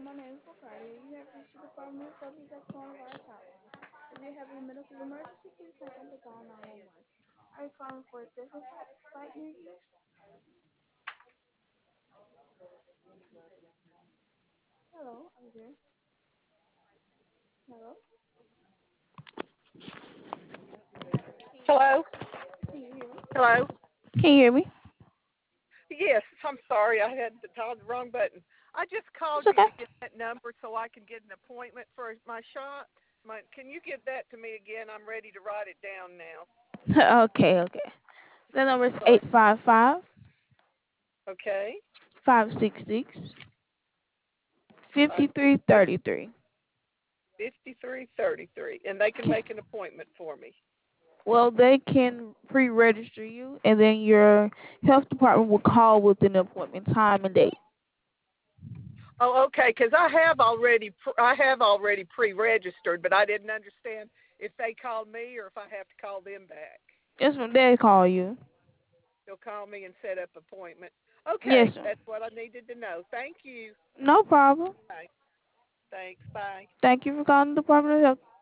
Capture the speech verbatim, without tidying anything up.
My name is Bacardi. You have reached the Department of Public Health Coronavirus Hotline. If you have a medical emergency, please hang up and dial nine one one. Are you calling for a different site, site near you? Hello, are you there? Hello? Hello? Can you hear me? Hello? Can you hear me? Yes, I'm sorry. I had to dial the wrong button. I just It's called you okay. to get that number so I can get an appointment for my shot. My, can you give that to me again? I'm ready to write it down now. Okay, okay. The number is Sorry. eight five five, Okay. five six six, five Five six three six three three. fifty three thirty three, and they can make an appointment for me. Well, they can pre-register you, and then your health department will call with an appointment time and date. Oh, okay. Because I have already pr- I have already pre-registered, but I didn't understand if they called me or if I have to call them back. Just when they call you. They'll call me and set up appointment. Yes, Okay, sir. that's what I needed to know. Thank you. No problem. Bye. Thanks. Bye. Thank you for calling the Department of Health.